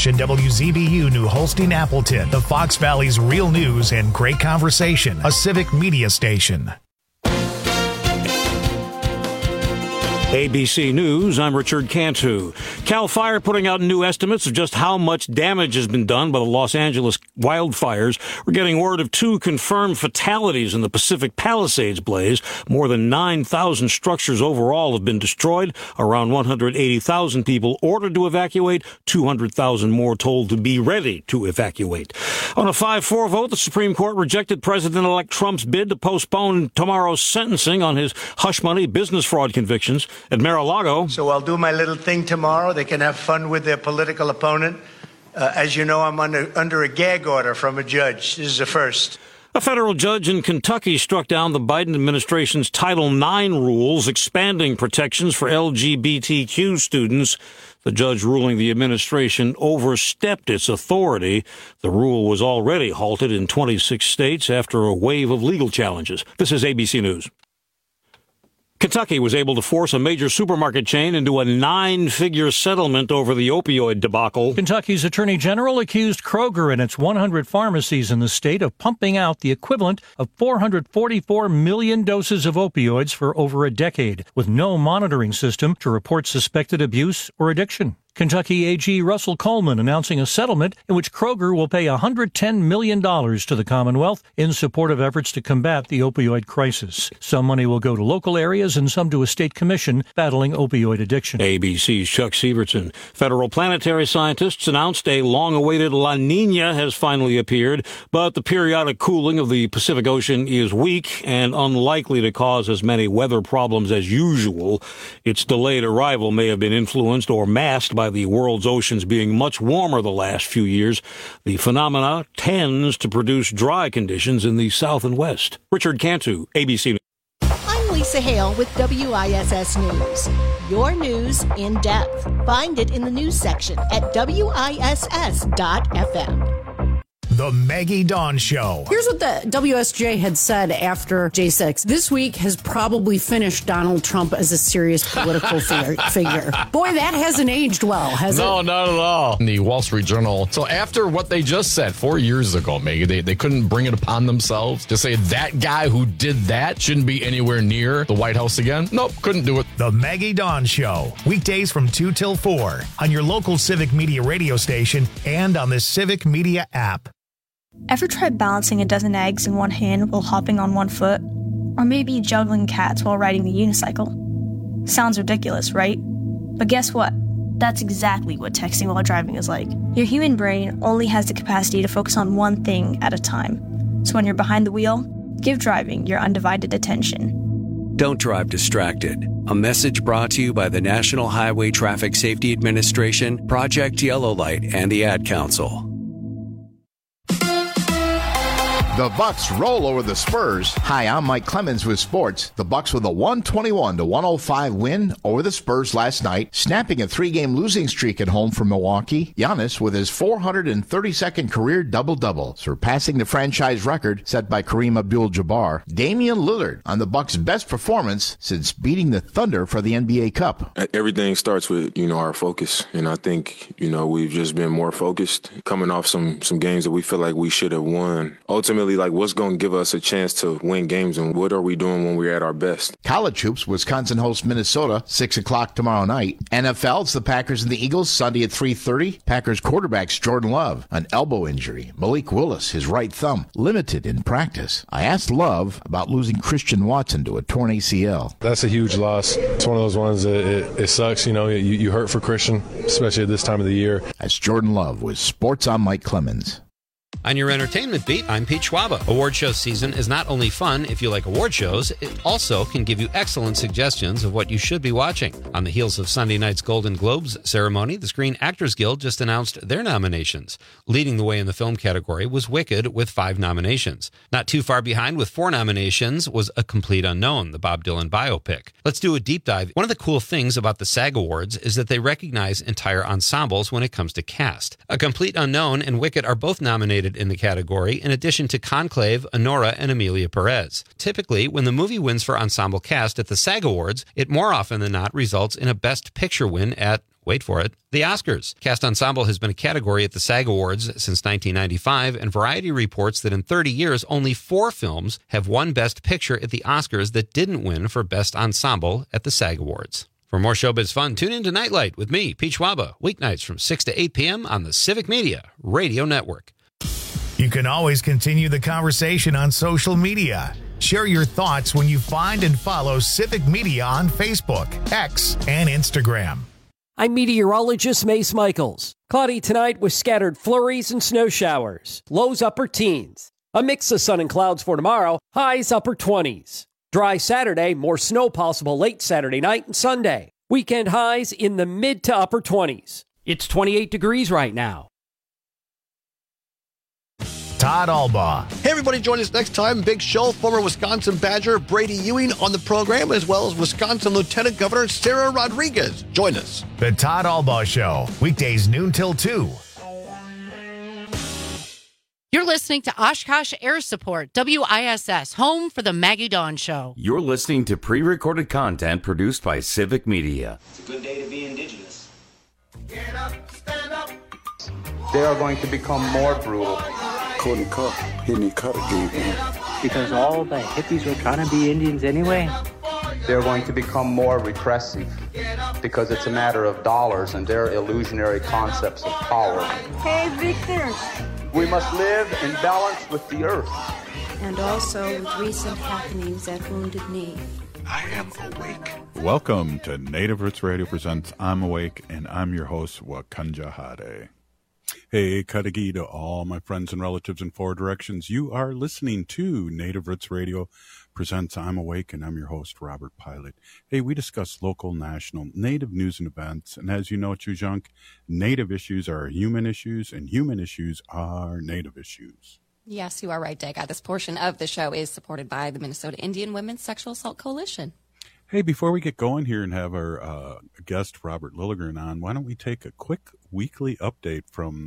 station, WZBU New Holstein Appleton, the Fox Valley's real news and great conversation, a civic media station. ABC News, I'm Richard Cantu. CAL FIRE putting out new estimates of just how much damage has been done by the Los Angeles wildfires. We're getting word of 2 confirmed fatalities in the Pacific Palisades blaze. More than 9,000 structures overall have been destroyed. Around 180,000 people ordered to evacuate, 200,000 more told to be ready to evacuate. On a 5-4 vote, the Supreme Court rejected President-elect Trump's bid to postpone tomorrow's sentencing on his hush money business fraud convictions. At Mar-a-Lago. So I'll do my little thing tomorrow. They can have fun with their political opponent. As you know, I'm under a gag order from a judge. This is a first. A federal judge in Kentucky struck down the Biden administration's Title IX rules expanding protections for LGBTQ students. The judge ruling the administration overstepped its authority. The rule was already halted in 26 states after a wave of legal challenges. This is ABC News. Kentucky was able to force a major supermarket chain into a 9-figure settlement over the opioid debacle. Kentucky's Attorney General accused Kroger and its 100 pharmacies in the state of pumping out the equivalent of 444 million doses of opioids for over a decade, with no monitoring system to report suspected abuse or addiction. Kentucky AG Russell Coleman announcing a settlement in which Kroger will pay $110 million to the Commonwealth in support of efforts to combat the opioid crisis. Some money will go to local areas and some to a state commission battling opioid addiction. ABC's Chuck Sievertson. Federal planetary scientists announced a long-awaited La Nina has finally appeared, but the periodic cooling of the Pacific Ocean is weak and unlikely to cause as many weather problems as usual. Its delayed arrival may have been influenced or masked by the world's oceans being much warmer the last few years. The phenomena tends to produce dry conditions in the south and west. Richard Cantu, ABC News. I'm Lisa Hale with WISS News. Your news in depth. Find it in the news section at WISS.FM. The Maggie Dawn Show. Here's what the WSJ had said after J6. This week has probably finished Donald Trump as a serious political figure. Boy, that hasn't aged well, has it? No, not at all. In the Wall Street Journal. So after what they just said 4 years ago, Maggie, they couldn't bring it upon themselves to say that guy who did that shouldn't be anywhere near the White House again. Nope, couldn't do it. The Maggie Dawn Show. Weekdays from 2 till 4 on your local Civic Media radio station and on the Civic Media app. Ever tried balancing a dozen eggs in one hand while hopping on one foot? Or maybe juggling cats while riding the unicycle? Sounds ridiculous, right? But guess what? That's exactly what texting while driving is like. Your human brain only has the capacity to focus on one thing at a time. So when you're behind the wheel, give driving your undivided attention. Don't drive distracted. A message brought to you by the National Highway Traffic Safety Administration, Project Yellow Light, and the Ad Council. The Bucks roll over the Spurs. Hi, I'm Mike Clemens with sports. The Bucks with a 121-105 win over the Spurs last night, snapping a 3-game losing streak at home for Milwaukee. Giannis with his 432nd career double-double, surpassing the franchise record set by Kareem Abdul-Jabbar. Damian Lillard on the Bucks' best performance since beating the Thunder for the NBA Cup. Everything starts with, our focus. And I think, we've just been more focused, coming off some games that we feel like we should have won. Ultimately, what's going to give us a chance to win games and what are we doing when we're at our best? College hoops, Wisconsin hosts Minnesota, 6 o'clock tomorrow night. NFL, it's the Packers and the Eagles, Sunday at 3:30. Packers quarterbacks Jordan Love, an elbow injury. Malik Willis, his right thumb, limited in practice. I asked Love about losing Christian Watson to a torn ACL. That's a huge loss. It's one of those ones that it sucks. You hurt for Christian, especially at this time of the year. That's Jordan Love with Sports on Mike Clemens. On your entertainment beat, I'm Pete Schwaba. Award show season is not only fun if you like award shows, it also can give you excellent suggestions of what you should be watching. On the heels of Sunday night's Golden Globes ceremony, the Screen Actors Guild just announced their nominations. Leading the way in the film category was Wicked with 5 nominations. Not too far behind with 4 nominations was A Complete Unknown, the Bob Dylan biopic. Let's do a deep dive. One of the cool things about the SAG Awards is that they recognize entire ensembles when it comes to cast. A Complete Unknown and Wicked are both nominated in the category, in addition to Conclave, Honora, and Emilia Perez. Typically, when the movie wins for ensemble cast at the SAG Awards, it more often than not results in a Best Picture win at Wait for it, the Oscars. Cast Ensemble has been a category at the SAG Awards since 1995, and Variety reports that in 30 years, only 4 films have won Best Picture at the Oscars that didn't win for Best Ensemble at the SAG Awards. For more showbiz fun, tune in to Nightlight with me, Pete Schwaba, weeknights from 6 to 8 p.m. on the Civic Media Radio Network. You can always continue the conversation on social media. Share your thoughts when you find and follow Civic Media on Facebook, X, and Instagram. I'm meteorologist Mace Michaels. Cloudy tonight with scattered flurries and snow showers. Lows upper teens. A mix of sun and clouds for tomorrow. Highs upper 20s. Dry Saturday, more snow possible late Saturday night and Sunday. Weekend highs in the mid to upper 20s. It's 28 degrees right now. Todd Albaugh. Hey, everybody, join us next time. Big show. Former Wisconsin Badger Brady Ewing on the program, as well as Wisconsin Lieutenant Governor Sarah Rodriguez. Join us. The Todd Albaugh Show, weekdays noon till 2. You're listening to Oshkosh Air Support, WISS, home for the Maggie Dawn Show. You're listening to pre-recorded content produced by Civic Media. It's a good day to be indigenous. Get up, stand up. They are going to become more brutal. Couldn't cut, hitting cut again. Because all the hippies were trying to be Indians anyway. They're going to become more repressive because it's a matter of dollars and their illusionary concepts of power. Hey, Victor. We must live in balance with the earth. And also with recent happenings at Wounded Knee. I am awake. Welcome to Native Roots Radio presents I'm Awake, and I'm your host, Wakanja Hade. Hey, Kadagi to all my friends and relatives in 4 directions. You are listening to Native Roots Radio presents I'm Awake, and I'm your host, Robert Pilot. Hey, we discuss local, national, Native news and events. And as you know, Chujunk, Native issues are human issues, and human issues are Native issues. Yes, you are right, Dega. This portion of the show is supported by the Minnesota Indian Women's Sexual Assault Coalition. Hey, before we get going here and have our guest Robert Lilligren on, why don't we take a quick weekly update from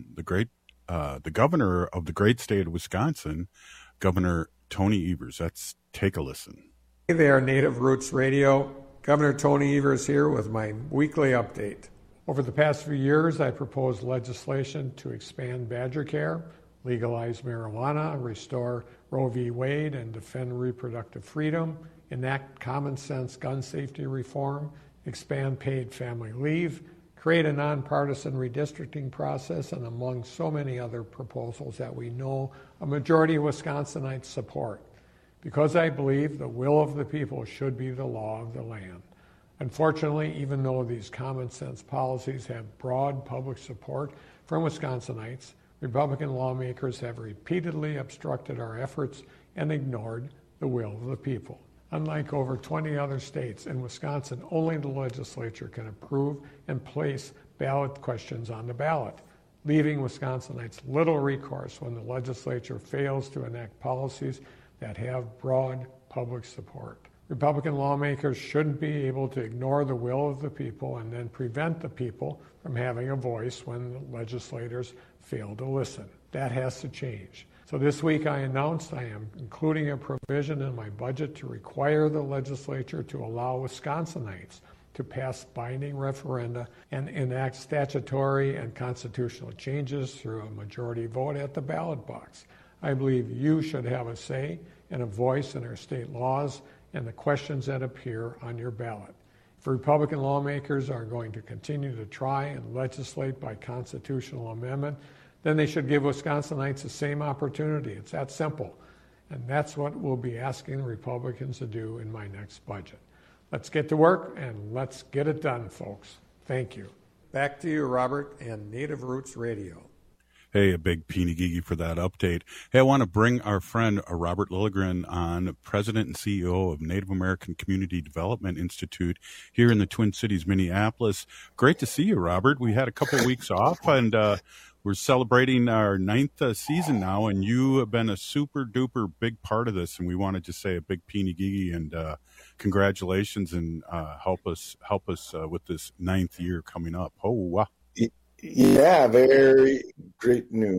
the governor of the great state of Wisconsin, Governor Tony Evers. Let's take a listen. Hey there, Native Roots Radio. Governor Tony Evers here with my weekly update. Over the past few years, I proposed legislation to expand badger care, legalize marijuana, restore Roe v. Wade, and defend reproductive freedom, enact common sense gun safety reform, expand paid family leave, create a nonpartisan redistricting process, and among so many other proposals that we know a majority of Wisconsinites support, because I believe the will of the people should be the law of the land. Unfortunately, even though these common sense policies have broad public support from Wisconsinites, Republican lawmakers have repeatedly obstructed our efforts and ignored the will of the people. Unlike over 20 other states, in Wisconsin, only the legislature can approve and place ballot questions on the ballot, leaving Wisconsinites little recourse when the legislature fails to enact policies that have broad public support. Republican lawmakers shouldn't be able to ignore the will of the people and then prevent the people from having a voice when the legislators fail to listen. That has to change. So this week I announced I am including a provision in my budget to require the legislature to allow Wisconsinites to pass binding referenda and enact statutory and constitutional changes through a majority vote at the ballot box. I believe you should have a say and a voice in our state laws and the questions that appear on your ballot. If Republican lawmakers are going to continue to try and legislate by constitutional amendment, then they should give Wisconsinites the same opportunity. It's that simple. And that's what we'll be asking Republicans to do in my next budget. Let's get to work and let's get it done, folks. Thank you. Back to you, Robert, and Native Roots Radio. Hey, a big peeny-geegy for that update. Hey, I want to bring our friend Robert Lilligren on, President and CEO of Native American Community Development Institute here in the Twin Cities, Minneapolis. Great to see you, Robert. We had a couple of weeks off, and we're celebrating our 9th season now, and you have been a super-duper big part of this, and we wanted to say a big peeny-geegy and congratulations, and help us with this 9th year coming up. Oh, wow. Yeah, very great news.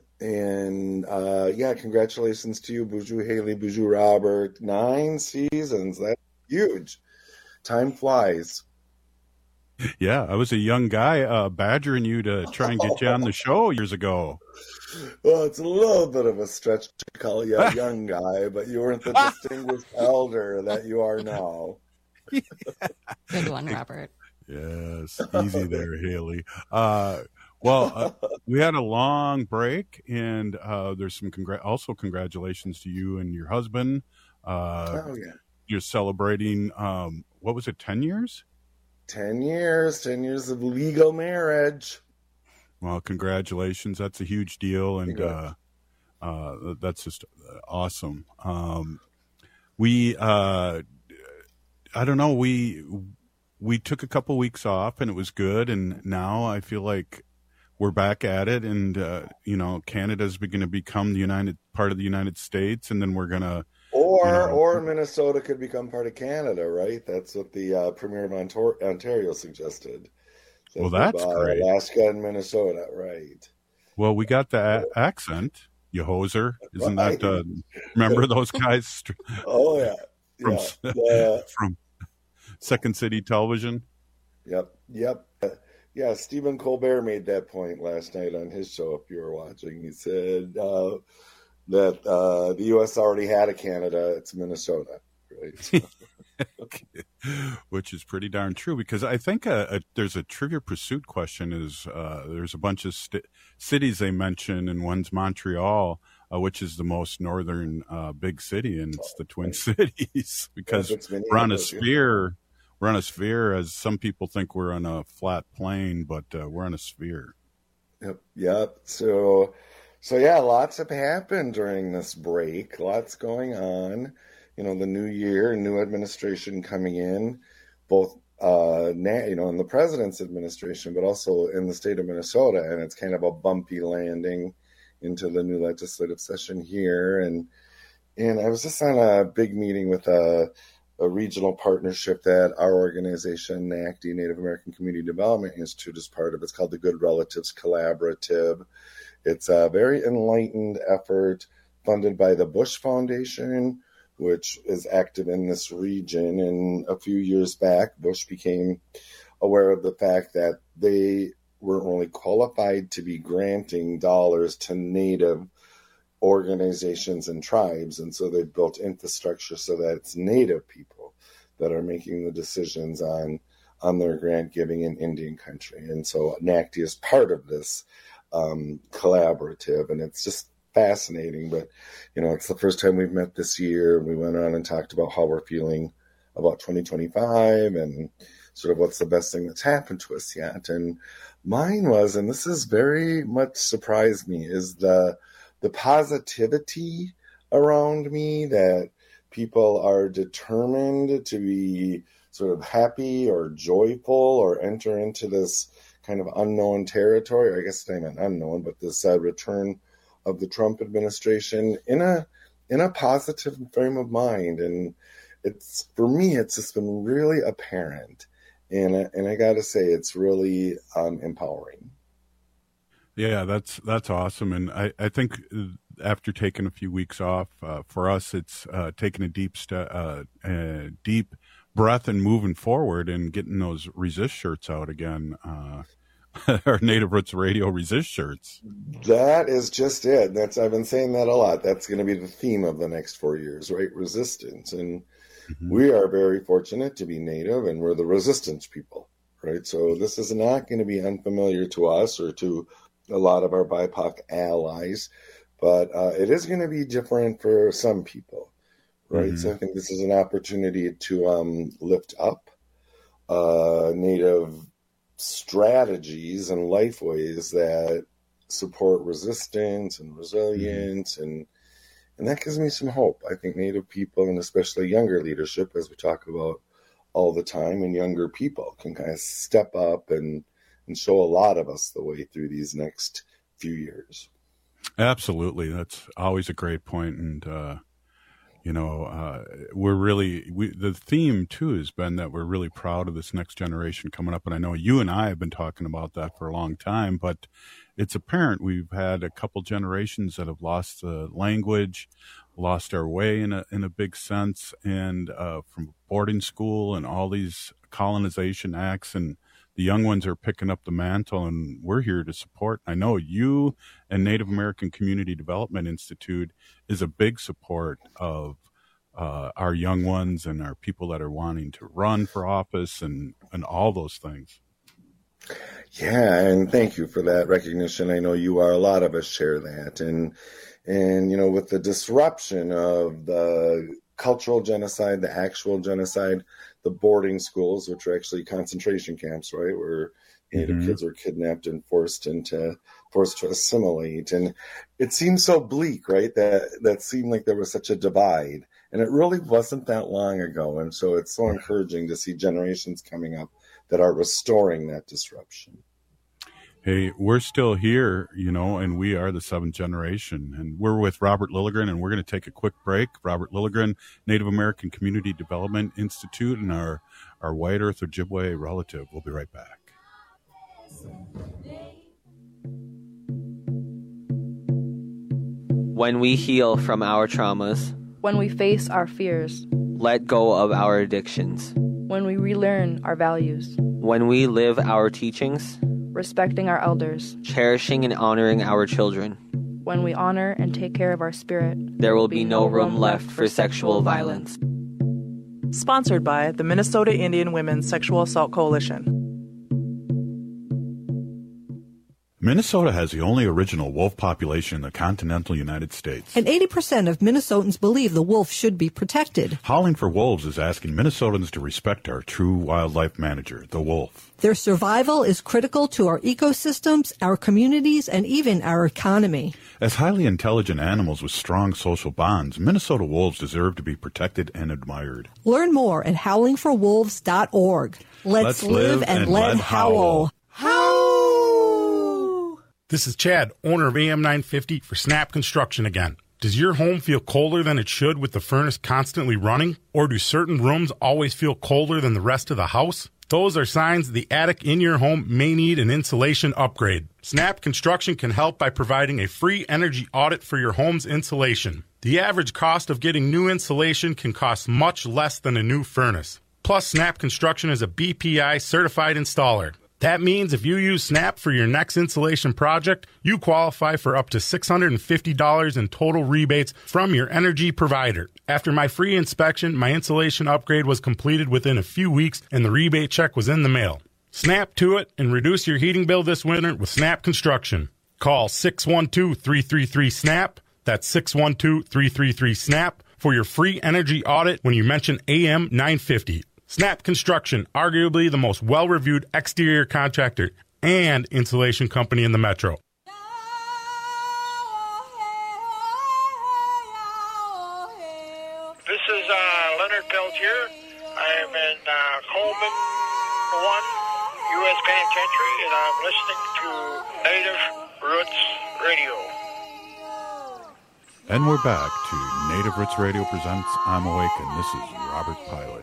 And congratulations to you, Buju Haley, Buju Robert. 9 seasons. That's huge. Time flies. Yeah, I was a young guy badgering you to try and get you on the show years ago. Well, it's a little bit of a stretch to call you a young guy, but you weren't the distinguished elder that you are now. Good one, Robert. Yes, easy there, Haley. We had a long break, and there's some also congratulations to you and your husband. You're celebrating, what was it, 10 years? 10 years of legal marriage. Well, congratulations. That's a huge deal, and that's just awesome. I don't know, we took a couple weeks off, and it was good, and now I feel like we're back at it, and Canada's going to become part of the United States, and then we're going to or Minnesota could become part of Canada, right? That's what the Premier of Ontario suggested. Well, that's great. Alaska and Minnesota, right? Well, we got the accent, you hoser. Isn't that? Remember those guys? Oh yeah, from Second City Television. Yep. Yeah, Stephen Colbert made that point last night on his show. If you were watching, he said that the U.S. already had a Canada. It's Minnesota, right? Which is pretty darn true, because I think there's a Trivia Pursuit question. There's a bunch of cities they mention, and one's Montreal, which is the most northern big city, and it's the Twin Cities, because we're on a sphere. We're on a sphere, as some people think we're on a flat plane, but we're on a sphere. Yep. So yeah, lots have happened during this break. Lots going on. The new year, new administration coming in, both in the president's administration, but also in the state of Minnesota, and it's kind of a bumpy landing into the new legislative session here. And I was just on a big meeting with a regional partnership that our organization, NACD, Native American Community Development Institute, is part of. It's called the Good Relatives Collaborative. It's a very enlightened effort funded by the Bush Foundation, which is active in this region. And a few years back, Bush became aware of the fact that they were only qualified to be granting dollars to Native organizations and tribes, and so they've built infrastructure so that it's Native people that are making the decisions on their grant giving in Indian country. And so NACD is part of this collaborative, and it's just fascinating. But it's the first time we've met this year. We went on and talked about how we're feeling about 2025 and sort of what's the best thing that's happened to us yet. And mine was, and this has very much surprised me, is the positivity around me, that people are determined to be sort of happy or joyful or enter into this kind of unknown territory. I guess not even unknown, but this return of the Trump administration in a positive frame of mind. And it's, for me, it's just been really apparent. And I got to say, it's really empowering. Yeah, that's awesome. And I think after taking a few weeks off, for us, it's taking a deep breath and moving forward and getting those Resist shirts out again. Our Native Roots Radio Resist shirts. That is just it. I've been saying that a lot. That's going to be the theme of the next 4 years, right? Resistance. And we are very fortunate to be Native, and we're the resistance people, right? So this is not going to be unfamiliar to us or to a lot of our BIPOC allies, but it is going to be different for some people, right? So I think this is an opportunity to lift up Native strategies and life ways that support resistance and resilience, and that gives me some hope. I think Native people, and especially younger leadership, as we talk about all the time, and younger people can kind of step up and show a lot of us the way through these next few years. Absolutely. That's always a great point. And, the theme too has been that we're really proud of this next generation coming up. And I know you and I have been talking about that for a long time, but it's apparent we've had a couple generations that have lost the language, lost our way in a big sense. And, from boarding school and all these colonization acts and the young ones are picking up the mantle, and we're here to support. I know you and Native American Community Development Institute is a big support of our young ones and our people that are wanting to run for office and all those things. Yeah, and thank you for that recognition. I know you are. A lot of us share that. And with the disruption of the cultural genocide, the actual genocide, the boarding schools, which are actually concentration camps, right, where Native kids were kidnapped and forced to assimilate. And it seemed so bleak, right, that seemed like there was such a divide. And it really wasn't that long ago. And so it's so encouraging to see generations coming up that are restoring that disruption. Hey, we're still here, and we are the seventh generation. And we're with Robert Lilligren, and we're going to take a quick break. Robert Lilligren, Native American Community Development Institute, and our White Earth Ojibwe relative. We'll be right back. When we heal from our traumas, when we face our fears, let go of our addictions, when we relearn our values, when we live our teachings, respecting our elders, cherishing and honoring our children, when we honor and take care of our spirit, there will be no room left for sexual violence. Sponsored by the Minnesota Indian Women's Sexual Assault Coalition. Minnesota has the only original wolf population in the continental United States. And 80% of Minnesotans believe the wolf should be protected. Howling for Wolves is asking Minnesotans to respect our true wildlife manager, the wolf. Their survival is critical to our ecosystems, our communities, and even our economy. As highly intelligent animals with strong social bonds, Minnesota wolves deserve to be protected and admired. Learn more at howlingforwolves.org. Let's live and let howl. Howl! This is Chad, owner of AM 950 for Snap Construction again. Does your home feel colder than it should with the furnace constantly running? Or do certain rooms always feel colder than the rest of the house? Those are signs the attic in your home may need an insulation upgrade. Snap Construction can help by providing a free energy audit for your home's insulation. The average cost of getting new insulation can cost much less than a new furnace. Plus, Snap Construction is a BPI certified installer. That means if you use Snap for your next insulation project, you qualify for up to $650 in total rebates from your energy provider. After my free inspection, my insulation upgrade was completed within a few weeks and the rebate check was in the mail. Snap to it and reduce your heating bill this winter with Snap Construction. Call 612-333-SNAP. That's 612-333-SNAP for your free energy audit when you mention AM 950. Snap Construction, arguably the most well-reviewed exterior contractor and insulation company in the metro. This is Leonard Peltier. I am in Coleman 1, U.S. Penitentiary, and I'm listening to Native Roots Radio. And we're back to Native Roots Radio presents I'm Awakened. This is Robert Pilot.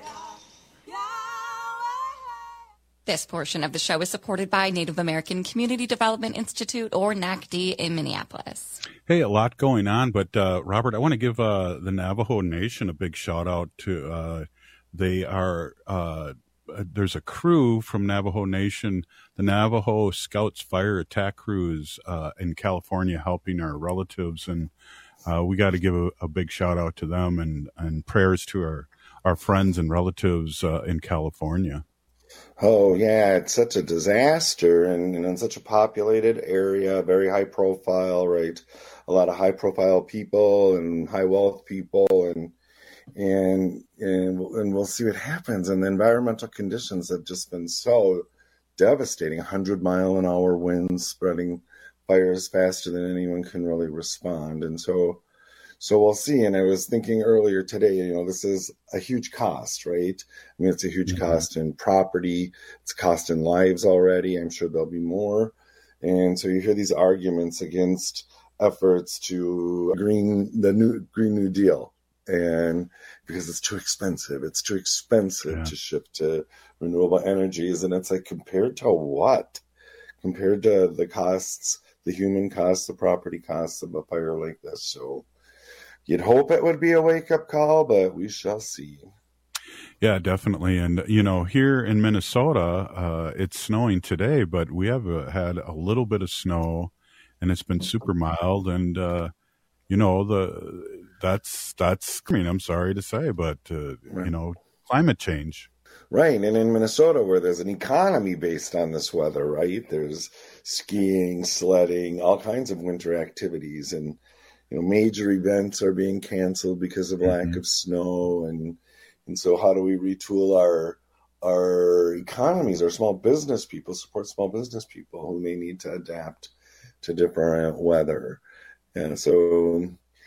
This portion of the show is supported by Native American Community Development Institute, or NACD, in Minneapolis. Hey, a lot going on, but Robert, I want to give the Navajo Nation a big shout out to. They are there's a crew from Navajo Nation, the Navajo Scouts Fire Attack Crews in California, helping our relatives, and we got to give a big shout out to them and prayers to our friends and relatives in California. Oh, yeah, it's such a disaster, and in such a populated area, very high profile, right? A lot of high profile people and high wealth people, and we'll see what happens. And the environmental conditions have just been so devastating. 100-mile-an-hour winds spreading fires faster than anyone can really respond. And so we'll see. And I was thinking earlier today, this is a huge cost, right? I mean, it's a huge cost in property. It's a cost in lives already. I'm sure there'll be more. And so you hear these arguments against efforts to the Green New Deal. And because it's too expensive to shift to renewable energies. And it's like, compared to what? Compared to the costs, the human costs, the property costs of a fire like this. So you'd hope it would be a wake-up call, but we shall see. Yeah, definitely. And, here in Minnesota, it's snowing today, but we have had a little bit of snow, and it's been super mild. And, that's, I'm sorry to say, but, climate change. Right. And in Minnesota, where there's an economy based on this weather, right? There's skiing, sledding, all kinds of winter activities. And, major events are being canceled because of lack of snow. And so how do we retool our economies, our small business people, support small business people who may need to adapt to different weather? And so,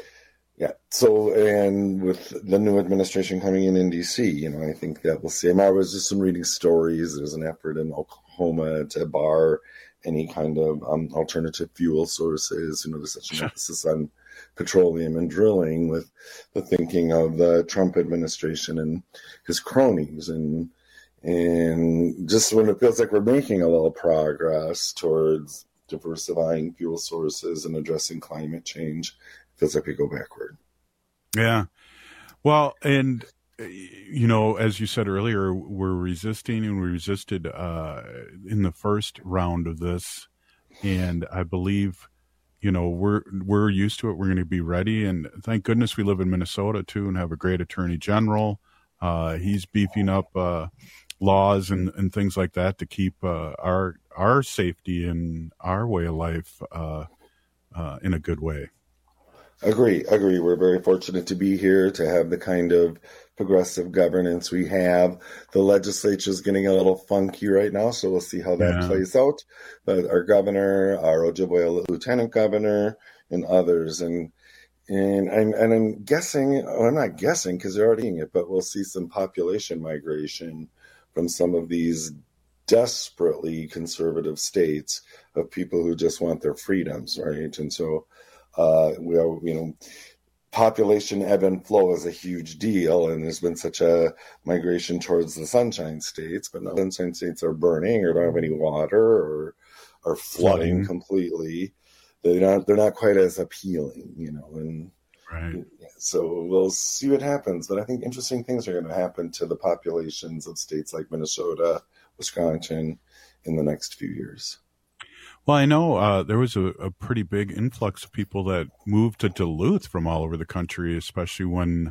and with the new administration coming in D.C., I think that we'll see. I was just reading stories. There's an effort in Oklahoma to bar any kind of alternative fuel sources. There's such an emphasis on petroleum and drilling with the thinking of the Trump administration and his cronies. And just when it feels like we're making a little progress towards diversifying fuel sources and addressing climate change, it feels like we go backward. Yeah. Well, and, as you said earlier, we're resisting, and we resisted in the first round of this. And I believe, we're used to it. We're going to be ready. And thank goodness we live in Minnesota, too, and have a great attorney general. He's beefing up laws and things like that to keep our safety and our way of life in a good way. Agree. We're very fortunate to be here, to have the kind of progressive governance we have. The legislature is getting a little funky right now, so we'll see how that plays out. But our governor, our Ojibwe lieutenant governor, and others, and I'm guessing, or I'm not guessing because they're already doing it, but we'll see some population migration from some of these desperately conservative states of people who just want their freedoms, right? And so population ebb and flow is a huge deal, and there's been such a migration towards the Sunshine States, but now the Sunshine States are burning or don't have any water or are flooding completely. They're not quite as appealing, and right. So we'll see what happens. But I think interesting things are going to happen to the populations of states like Minnesota, Wisconsin in the next few years. Well, I know there was a pretty big influx of people that moved to Duluth from all over the country, especially when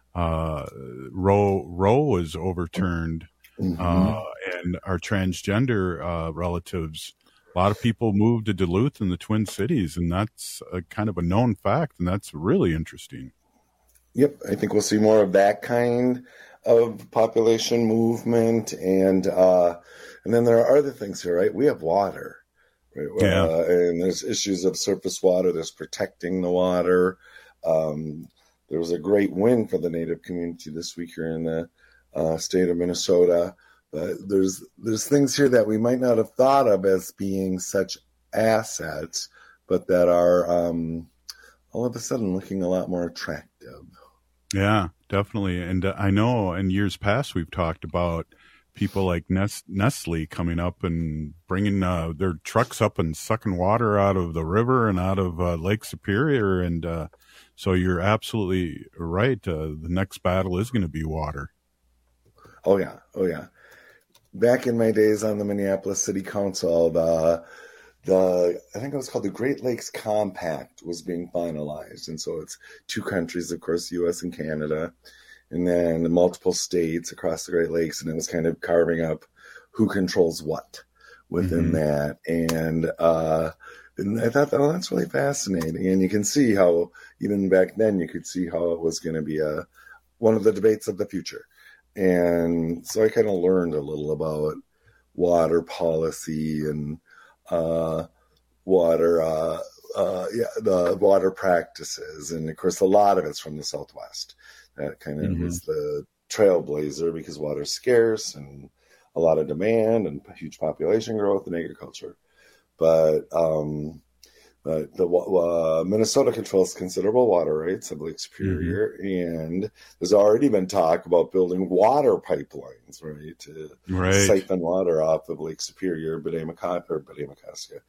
Roe was overturned, and our transgender relatives. A lot of people moved to Duluth in the Twin Cities, and that's a kind of a known fact, and that's really interesting. Yep, I think we'll see more of that kind of population movement, and then there are other things here, right? We have water. Right. Yeah. And there's issues of surface water. There's protecting the water. There was a great win for the Native community this week here in the state of Minnesota. But there's things here that we might not have thought of as being such assets, but that are all of a sudden looking a lot more attractive. Yeah, definitely. And I know in years past we've talked about people like Nestle coming up and bringing their trucks up and sucking water out of the river and out of Lake Superior. And so you're absolutely right. The next battle is going to be water. Oh, yeah. Back in my days on the Minneapolis City Council, the I think it was called the Great Lakes Compact was being finalized. And so it's two countries, of course, U.S. and Canada, and then multiple states across the Great Lakes, and it was kind of carving up who controls what within that. And I thought, oh, that's really fascinating. And you can see how, even back then, you could see how it was going to be one of the debates of the future. And so I kind of learned a little about water policy and the water practices. And of course, a lot of it's from the Southwest. That kind of was the trailblazer because water's scarce and a lot of demand and huge population growth and agriculture. But Minnesota controls considerable water rights of Lake Superior, and there's already been talk about building water pipelines, right, to siphon water off of Lake Superior, Gitchimadu,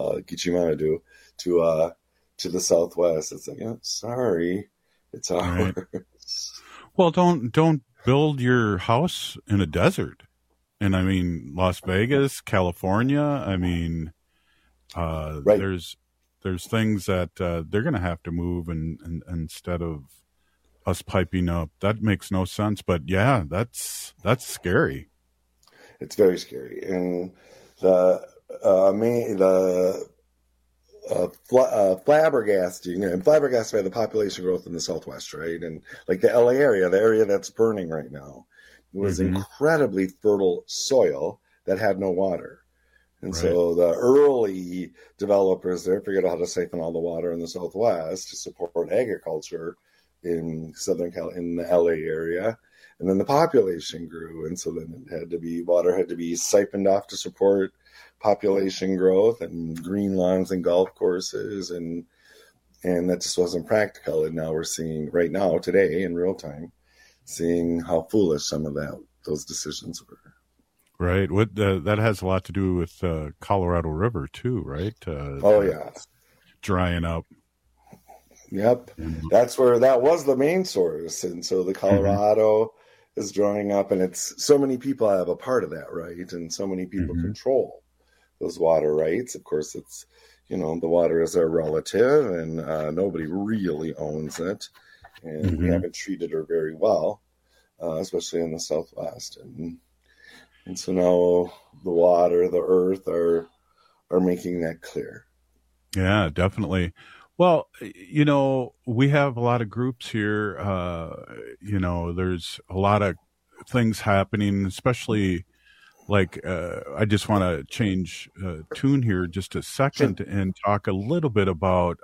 to the southwest. It's like, sorry, it's ours. Well, don't build your house in a desert. And I mean, Las Vegas, California, I mean, there's things that they're going to have to move and instead of us piping up. That makes no sense. But yeah, that's scary. It's very scary. And flabbergasting by the population growth in the Southwest, right? And like the LA area, the area that's burning right now, was incredibly fertile soil that had no water. And so the early developers there figured out how to siphon all the water in the Southwest to support agriculture in in the LA area. And then the population grew. And so then water had to be siphoned off to support population growth and green lawns and golf courses. And that just wasn't practical. And now we're seeing right now, today in real time, seeing how foolish some of those decisions were. Right. What that has a lot to do with Colorado River too, right? Drying up. Yep. That's where that was the main source. And so the Colorado is drying up, and it's so many people have a part of that, right? And so many people control those water rights. Of course, it's, the water is our relative, and nobody really owns it. And we haven't treated her very well, especially in the Southwest. And so now the water, the earth are making that clear. Yeah, definitely. Well, we have a lot of groups here. There's a lot of things happening, especially like I just want to change tune here just a second and talk a little bit about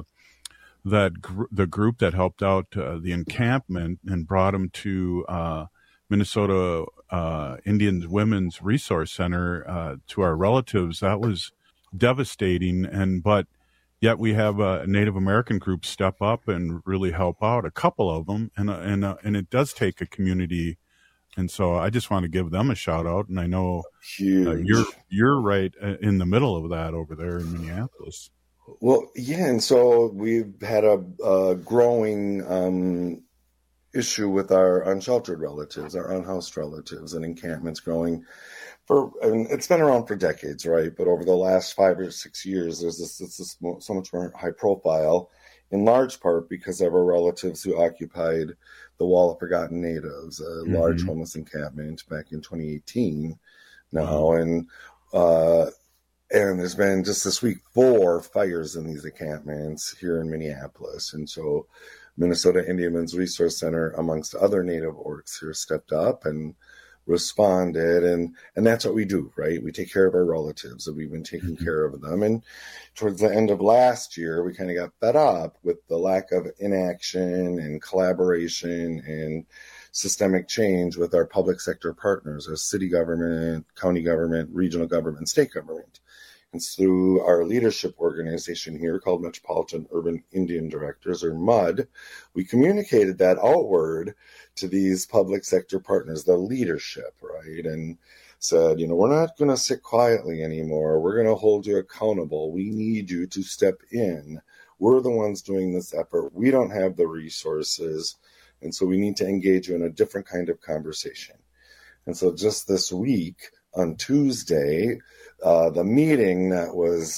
the group that helped out the encampment and brought them to Minnesota Indian Women's Resource Center to our relatives. That was devastating, but yet we have a Native American group step up and really help out, a couple of them, and it does take a community. And so I just want to give them a shout out. And I know you're right in the middle of that over there in Minneapolis. Well, yeah, and so we've had a growing issue with our unsheltered relatives, our unhoused relatives, and encampments growing. It's been around for decades, right? But over the last 5 or 6 years, there's this so much more high profile, in large part because of our relatives who occupied the Wall of Forgotten Natives, a large homeless encampment back in 2018 now. And there's been just this week 4 fires in these encampments here in Minneapolis. And so Minnesota Indian Women's Resource Center, amongst other Native orgs here, stepped up and responded, and that's what we do, right? We take care of our relatives, and we've been taking care of them. And towards the end of last year, we kind of got fed up with the lack of inaction and collaboration and systemic change with our public sector partners, our city government, county government, regional government, state government. And through our leadership organization here called Metropolitan Urban Indian Directors, or MUD, we communicated that outward to these public sector partners, the leadership, right? And said, we're not going to sit quietly anymore. We're going to hold you accountable. We need you to step in. We're the ones doing this effort. We don't have the resources. And so we need to engage you in a different kind of conversation. And so just this week, on Tuesday, the meeting that was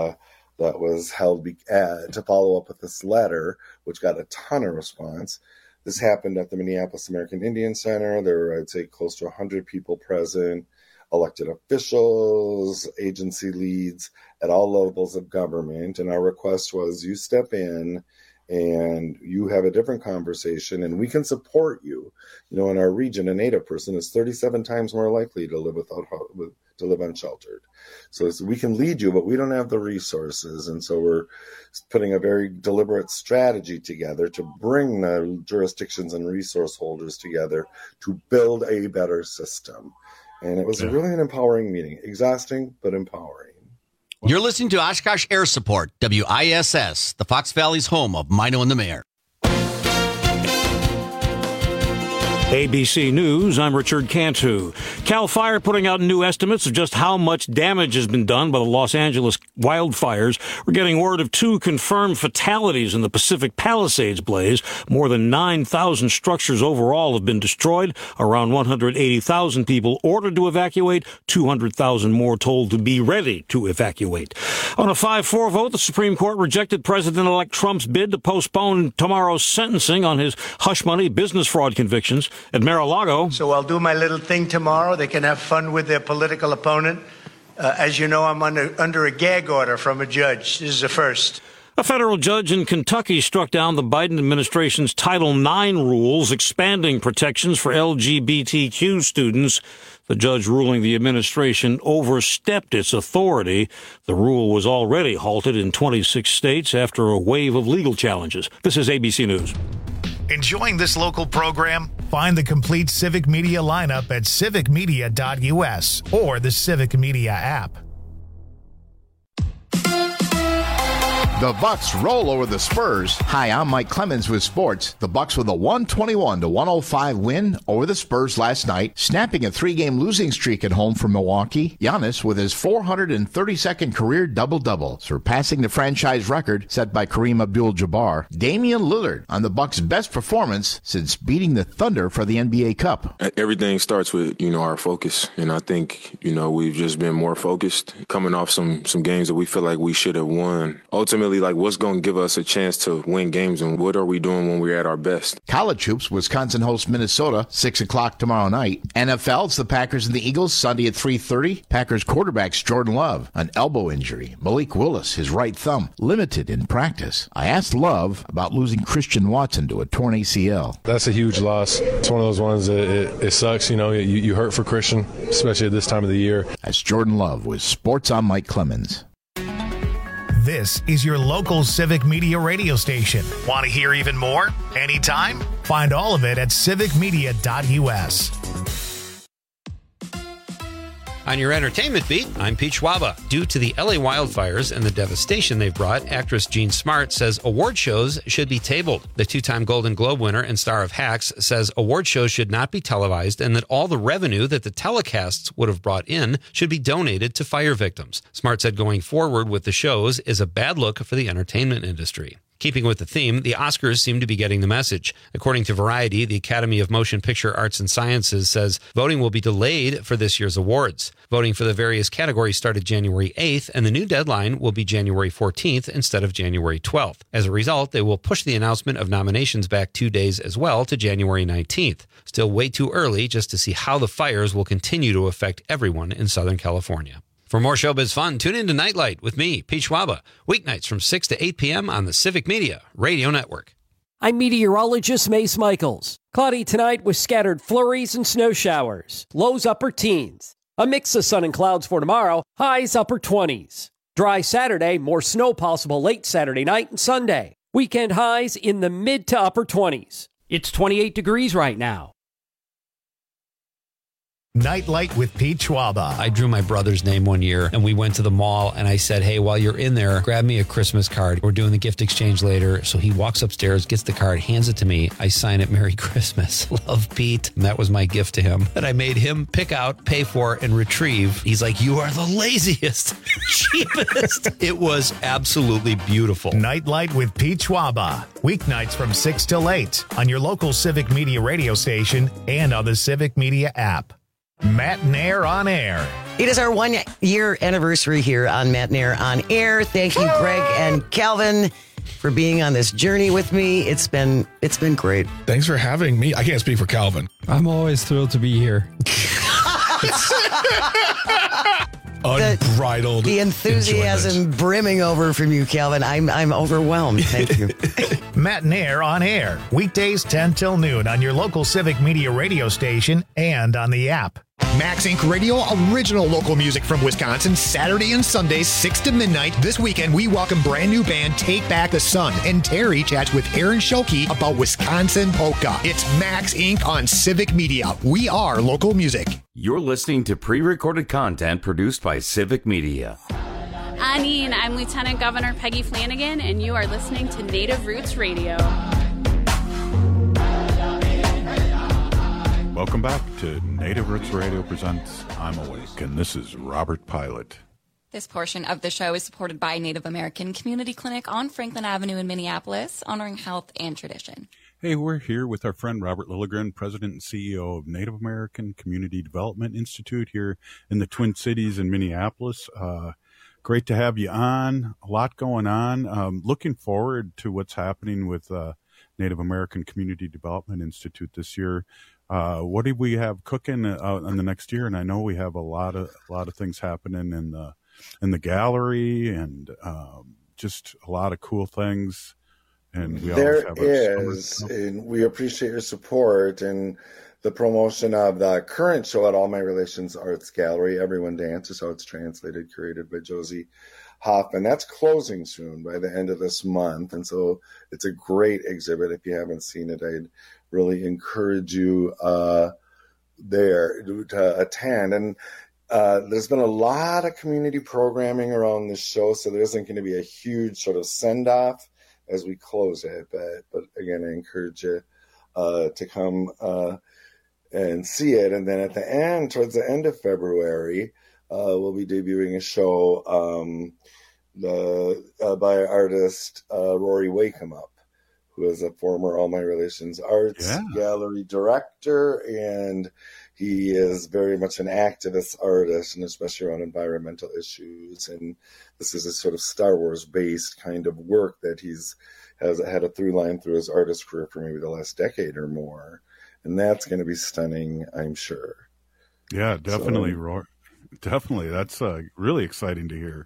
held to follow up with this letter, which got a ton of response. This happened at the Minneapolis American Indian Center. There were, I'd say, close to 100 people present, elected officials, agency leads at all levels of government. And our request was, you step in and you have a different conversation, and we can support you. In our region, a Native person is 37 times more likely to live to live unsheltered. So we can lead you, but we don't have the resources. And so we're putting a very deliberate strategy together to bring the jurisdictions and resource holders together to build a better system. And it was really an empowering meeting, exhausting, but empowering. You're listening to Oshkosh Air Support, WISS, the Fox Valley's home of Mino and the Mayor. ABC News, I'm Richard Cantu. CAL FIRE putting out new estimates of just how much damage has been done by the Los Angeles wildfires. We're getting word of 2 confirmed fatalities in the Pacific Palisades blaze. More than 9,000 structures overall have been destroyed. Around 180,000 people ordered to evacuate, 200,000 more told to be ready to evacuate. On a 5-4 vote, the Supreme Court rejected President-elect Trump's bid to postpone tomorrow's sentencing on his hush money business fraud convictions. At Mar-a-Lago. So I'll do my little thing tomorrow. They can have fun with their political opponent. As you know, I'm under a gag order from a judge. This is a first. A federal judge in Kentucky struck down the Biden administration's Title IX rules expanding protections for LGBTQ students. The judge ruling the administration overstepped its authority. The rule was already halted in 26 states after a wave of legal challenges. This is ABC News. Enjoying this local program? Find the complete Civic Media lineup at civicmedia.us or the Civic Media app. The Bucks roll over the Spurs. Hi, I'm Mike Clemens with sports. The Bucks with a 121-105 win over the Spurs last night, snapping a 3-game losing streak at home for Milwaukee. Giannis with his 432nd career double-double, surpassing the franchise record set by Kareem Abdul-Jabbar. Damian Lillard on the Bucks' best performance since beating the Thunder for the NBA Cup. Everything starts with, our focus. And I think, we've just been more focused, coming off some games that we feel like we should have won. Ultimately, what's going to give us a chance to win games, and what are we doing when we're at our best? College hoops, Wisconsin hosts Minnesota, 6 o'clock tomorrow night. NFL, it's the Packers and the Eagles, Sunday at 3:30. Packers quarterback's Jordan Love, an elbow injury. Malik Willis, his right thumb, limited in practice. I asked Love about losing Christian Watson to a torn ACL. That's a huge loss. It's one of those ones that it sucks. You hurt for Christian, especially at this time of the year. That's Jordan Love with Sports on Mike Clemens. This is your local Civic Media radio station. Want to hear even more? Anytime? Find all of it at civicmedia.us. On your entertainment beat, I'm Pete Schwaba. Due to the LA wildfires and the devastation they've brought, actress Jean Smart says award shows should be tabled. The 2-time Golden Globe winner and star of Hacks says award shows should not be televised and that all the revenue that the telecasts would have brought in should be donated to fire victims. Smart said going forward with the shows is a bad look for the entertainment industry. Keeping with the theme, the Oscars seem to be getting the message. According to Variety, the Academy of Motion Picture Arts and Sciences says voting will be delayed for this year's awards. Voting for the various categories started January 8th, and the new deadline will be January 14th instead of January 12th. As a result, they will push the announcement of nominations back 2 days as well to January 19th. Still way too early just to see how the fires will continue to affect everyone in Southern California. For more showbiz fun, tune in to Nightlight with me, Pete Schwaba, weeknights from 6 to 8 p.m. on the Civic Media Radio Network. I'm meteorologist Mace Michaels. Cloudy tonight with scattered flurries and snow showers. Lows upper teens. A mix of sun and clouds for tomorrow. Highs upper 20s. Dry Saturday, more snow possible late Saturday night and Sunday. Weekend highs in the mid to upper 20s. It's 28 degrees right now. Nightlight with Pete Schwaba. I drew my brother's name one year, and we went to the mall, and I said, hey, while you're in there, grab me a Christmas card. We're doing the gift exchange later. So he walks upstairs, gets the card, hands it to me. I sign it, Merry Christmas. Love, Pete. And that was my gift to him that I made him pick out, pay for, and retrieve. He's like, you are the laziest, cheapest. It was absolutely beautiful. Nightlight with Pete Schwaba. Weeknights from 6 till 8 on your local Civic Media radio station and on the Civic Media app. Matt Nair on Air. It is our 1-year anniversary here on Matt Nair on Air. Thank you, Greg and Calvin, for being on this journey with me. It's been great. Thanks for having me. I can't speak for Calvin. I'm always thrilled to be here. Unbridled the enthusiasm enjoyment. Brimming over from you, Calvin. I'm overwhelmed. Thank you. Matt Nair on Air. Weekdays 10 till noon on your local Civic Media radio station and on the app. Max Inc. Radio, original local music from Wisconsin, Saturday and Sundays, 6 to midnight. This weekend, we welcome brand new band Take Back the Sun, and Terry chats with Aaron Schokey about Wisconsin polka. It's Max Inc. on Civic Media. We are local music. You're listening to pre-recorded content produced by Civic Media. Anine, I'm Lieutenant Governor Peggy Flanagan, and you are listening to Native Roots Radio. Welcome back to Native Roots Radio presents I'm Awake, and this is Robert Pilot. This portion of the show is supported by Native American Community Clinic on Franklin Avenue in Minneapolis, honoring health and tradition. Hey, we're here with our friend Robert Lilligren, President and CEO of Native American Community Development Institute here in the Twin Cities in Minneapolis. Great to have you on. A lot going on. Looking forward to what's happening with Native American Community Development Institute this year. What do we have cooking in the next year? And I know we have a lot of things happening in the gallery and just a lot of cool things. And we there is, and we appreciate your support and the promotion of the current show at All My Relations Arts Gallery, Everyone Dances, how it's translated, curated by Josie Hoffman. That's closing soon by the end of this month. And so it's a great exhibit. If you haven't seen it, I'd really encourage you there to attend. And there's been a lot of community programming around this show, so there isn't going to be a huge sort of send-off as we close it. But again, I encourage you to come and see it. And then at the end, towards the end of February, we'll be debuting a show by artist Rory Wakemup, who is a former All My Relations Arts Gallery director, and he is very much an activist artist, and especially around environmental issues. And this is a sort of Star Wars-based kind of work that has had a through line through his artist career for maybe the last decade or more. And that's going to be stunning, I'm sure. Yeah, definitely, Roy. Definitely. That's really exciting to hear.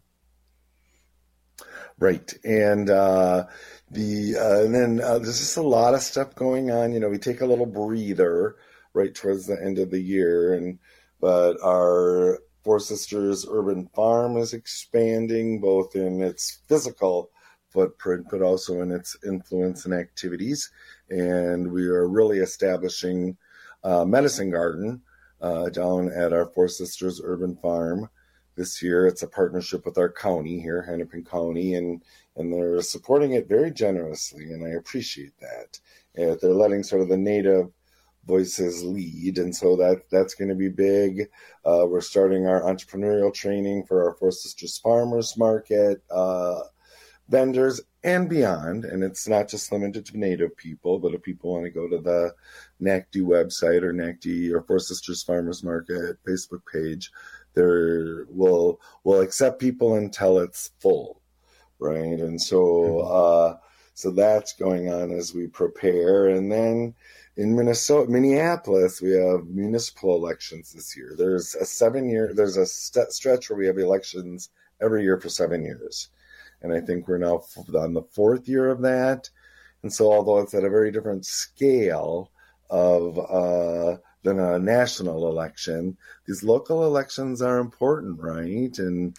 Right. And then there's just a lot of stuff going on. You know, we take a little breather right towards the end of the year, but our Four Sisters Urban Farm is expanding both in its physical footprint, but also in its influence and activities. And we are really establishing a medicine garden down at our Four Sisters Urban Farm this year. It's a partnership with our county here, Hennepin County, and they're supporting it very generously, and I appreciate that. And they're letting sort of the Native voices lead, and so that's going to be big. We're starting our entrepreneurial training for our Four Sisters Farmers Market vendors and beyond, and it's not just limited to Native people, but if people want to go to the NACD website or NACD or Four Sisters Farmers Market Facebook page, we'll accept people until it's full, right? And so so that's going on as we prepare. And then in Minneapolis, we have municipal elections this year. There's a stretch where we have elections every year for 7 years. And I think we're now on the 4th year of that. And so although it's at a very different scale than a national election, these local elections are important, right? And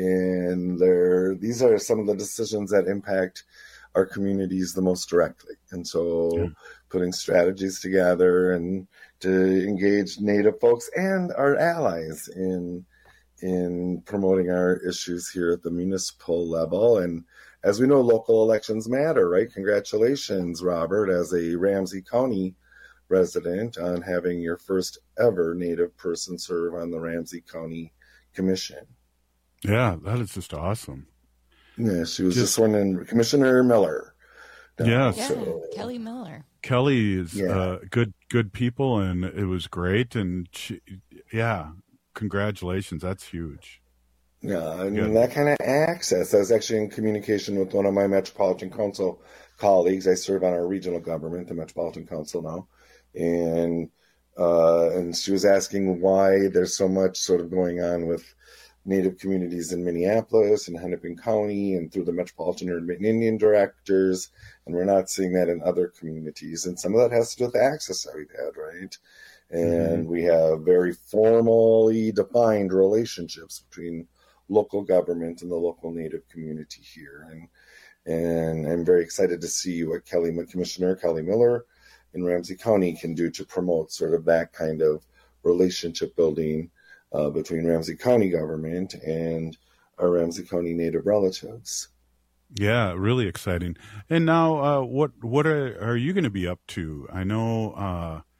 these are some of the decisions that impact our communities the most directly. And so putting strategies together and to engage Native folks and our allies in promoting our issues here at the municipal level. And as we know, local elections matter, right? Congratulations, Robert, as a Ramsey County resident, on having your first ever Native person serve on the Ramsey County Commission. Yeah, that is just awesome. Yeah, she was just sworn in, Commissioner Miller. Kelly Miller. Kelly is good people, and it was great. And congratulations. That's huge. Yeah, and that kind of access. I was actually in communication with one of my Metropolitan Council colleagues. I serve on our regional government, the Metropolitan Council now. And she was asking why there's so much sort of going on with Native communities in Minneapolis and Hennepin County and through the Metropolitan Urban Indian directors, and we're not seeing that in other communities. And some of that has to do with the access that we've had, right? And we have very formally defined relationships between local government and the local Native community here. And I'm very excited to see what Commissioner Kelly Miller in Ramsey County can do to promote sort of that kind of relationship building between Ramsey County government and our Ramsey County Native relatives. Yeah, really exciting. And now, what are you going to be up to? I know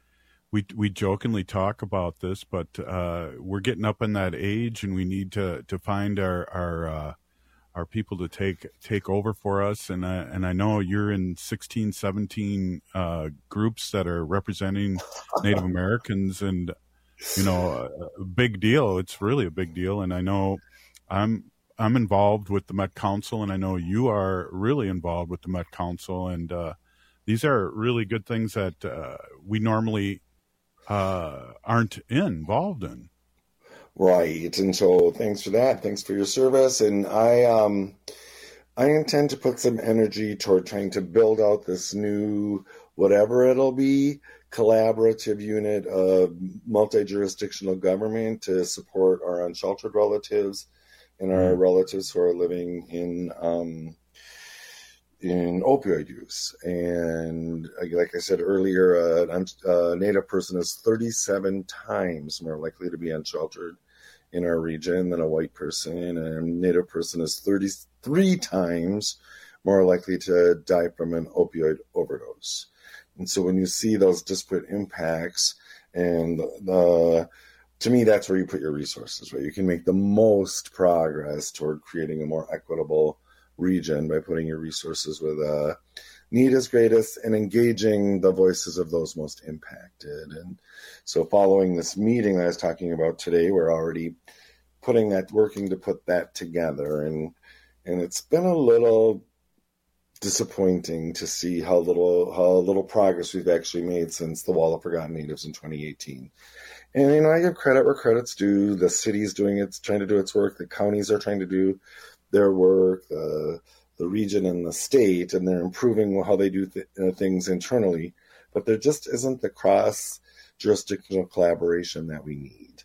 we jokingly talk about this, but we're getting up in that age, and we need to find our people to take over for us. And I know you're in 16, 17 groups that are representing Native Americans, and a big deal. It's really a big deal. And I know I'm involved with the Met Council, and I know you are really involved with the Met Council, and these are really good things that we normally aren't involved in. Right. And so thanks for that. Thanks for your service. And I intend to put some energy toward trying to build out this new, whatever it'll be, collaborative unit of multi-jurisdictional government to support our unsheltered relatives and our relatives who are living in opioid use. And like I said earlier, a Native person is 37 times more likely to be unsheltered in our region than a white person, and a Native person is 33 times more likely to die from an opioid overdose. And so when you see those disparate impacts, and to me, that's where you put your resources, right? You can make the most progress toward creating a more equitable region by putting your resources where the need is greatest and engaging the voices of those most impacted. And so following this meeting that I was talking about today, we're already working to put that together. And it's been a little disappointing to see how little progress we've actually made since the Wall of Forgotten Natives in 2018. And, I give credit where credit's due. The city's trying to do its work. The counties are trying to do their work, the region and the state, and they're improving how they do things internally. But there just isn't the cross-jurisdictional collaboration that we need.